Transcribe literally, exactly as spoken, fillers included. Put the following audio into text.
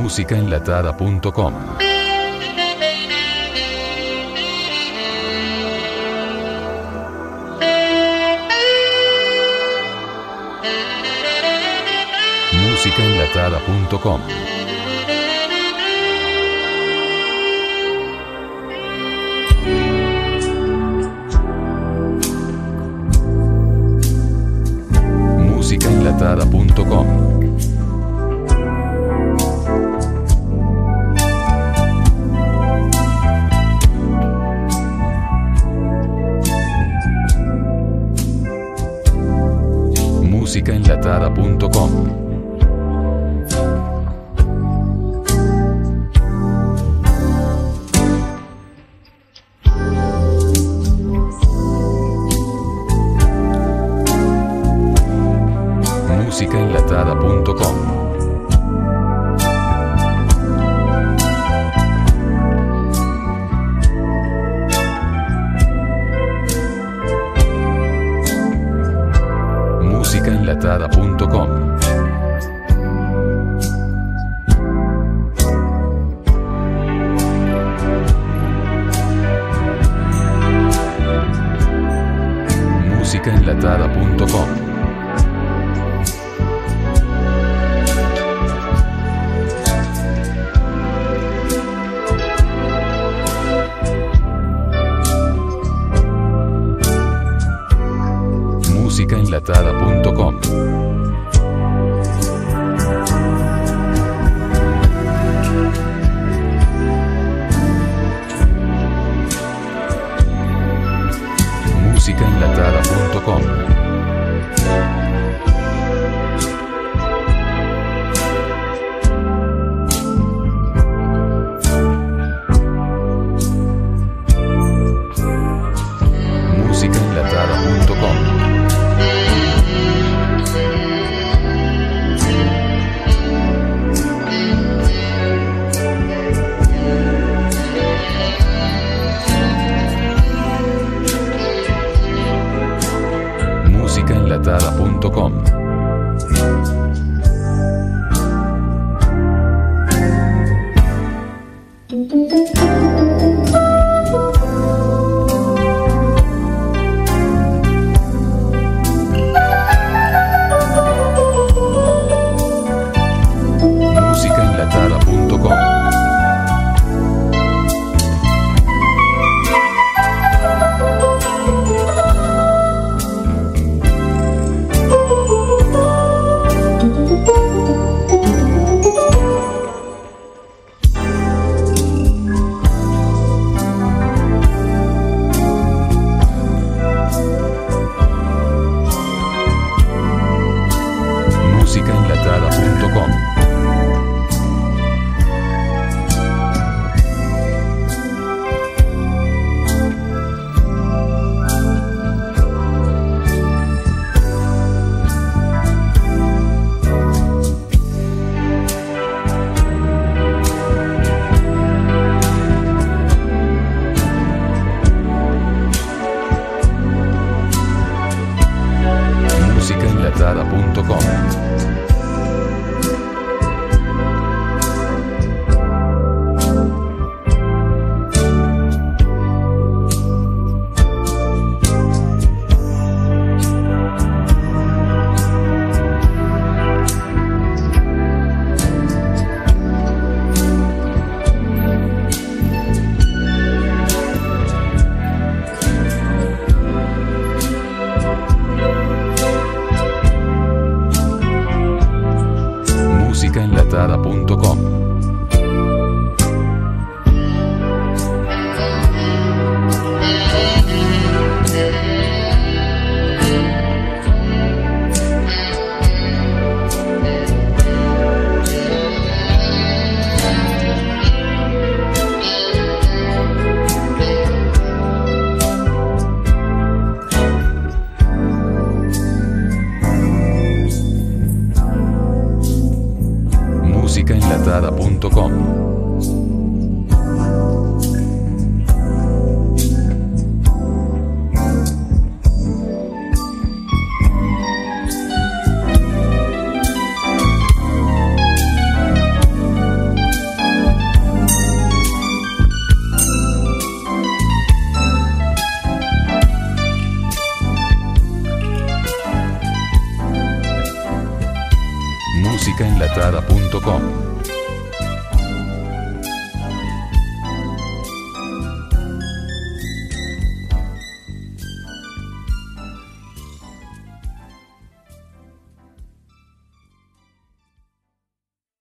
música enlatada punto com. música enlatada punto com. música enlatada punto com. música enlatada punto com. música enlatada punto com. música enlatada punto com. música enlatada punto com. música enlatada punto com. música enlatada punto com. música enlatada punto com. música enlatada punto com. música enlatada punto com. música enlatada punto com. música enlatada punto com. musicaenlatada punto com.